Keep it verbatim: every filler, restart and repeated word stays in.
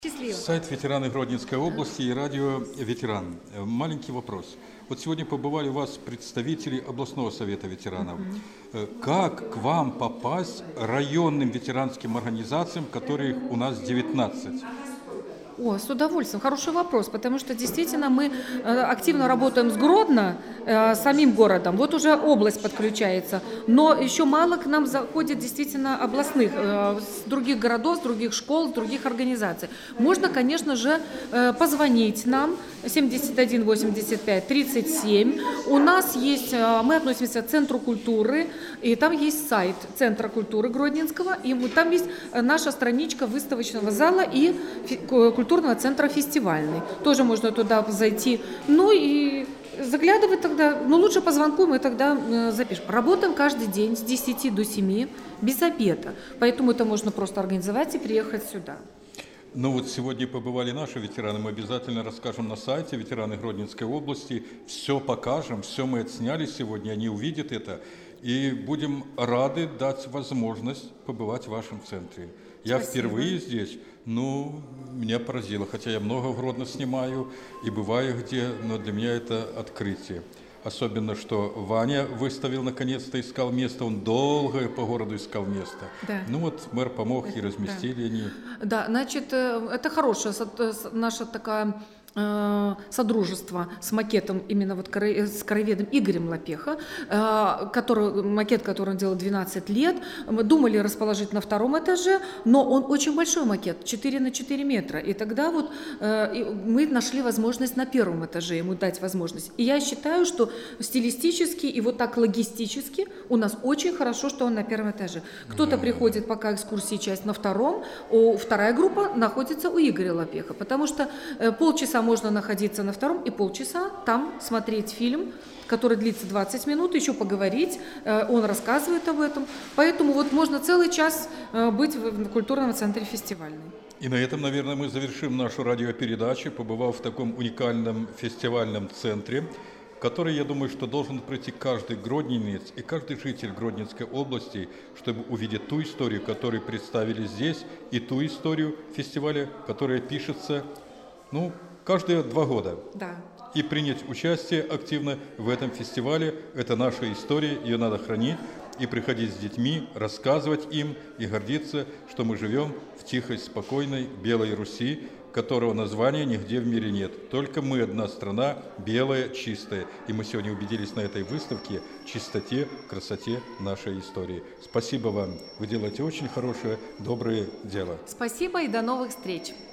Счастливо. Сайт «Ветераны Гродненской области» и радио «Ветеран». Маленький вопрос. Вот сегодня побывали у вас представители областного совета ветеранов. Угу. Как к вам попасть районным ветеранским организациям, которых у нас девятнадцать? О, с удовольствием. Хороший вопрос, потому что действительно мы активно работаем с Гродно, э, самим городом. Вот уже область подключается, но еще мало к нам заходит действительно областных, э, с других городов, с других школ, с других организаций. Можно, конечно же, э, позвонить нам семьдесят один восемьдесят пять тридцать семь. У нас есть, э, мы относимся к Центру культуры, и там есть сайт Центра культуры Гродненского, и там есть наша страничка выставочного зала и культурного центра фестивальный. Тоже можно туда зайти. Ну и заглядывать тогда, ну лучше по звонку мы тогда э, запишем. Работаем каждый день с десяти до семи без обеда. Поэтому это можно просто организовать и приехать сюда. Ну вот сегодня побывали наши ветераны, мы обязательно расскажем на сайте «Ветераны Гродненской области». Все покажем, все мы отсняли сегодня, они увидят это. И будем рады дать возможность побывать в вашем центре. Я Спасибо. Впервые здесь, ну, меня поразило, хотя я много в Гродно снимаю и бываю где, но для меня это открытие. Особенно, что Ваня выставил, наконец-то искал место, он долго по городу искал место. Да. Ну вот мэр помог Это, и разместили да. они. Да, значит, это хорошая наша такая содружество с макетом именно вот с краеведом Игорем Лопеха, который, макет, который он делал двенадцать лет. Мы думали расположить на втором этаже, но он очень большой макет, четыре на четыре метра. И тогда вот мы нашли возможность на первом этаже ему дать возможность. И я считаю, что стилистически и вот так логистически у нас очень хорошо, что он на первом этаже. Кто-то приходит пока экскурсии часть на втором, а вторая группа находится у Игоря Лопеха, потому что полчаса можно находиться на втором и полчаса там смотреть фильм, который длится двадцать минут, еще поговорить, он рассказывает об этом. Поэтому вот можно целый час быть в культурном центре фестивальный. И на этом, наверное, мы завершим нашу радиопередачу, побывав в таком уникальном фестивальном центре, который, я думаю, что должен пройти каждый гродненец и каждый житель Гродненской области, чтобы увидеть ту историю, которую представили здесь, и ту историю фестиваля, которая пишется, ну, каждые два года. Да. И принять участие активно в этом фестивале. Это наша история, ее надо хранить и приходить с детьми, рассказывать им и гордиться, что мы живем в тихой, спокойной Белой Руси, которого названия нигде в мире нет. Только мы одна страна, белая, чистая. И мы сегодня убедились на этой выставке в чистоте, красоте нашей истории. Спасибо вам. Вы делаете очень хорошее, доброе дело. Спасибо и до новых встреч.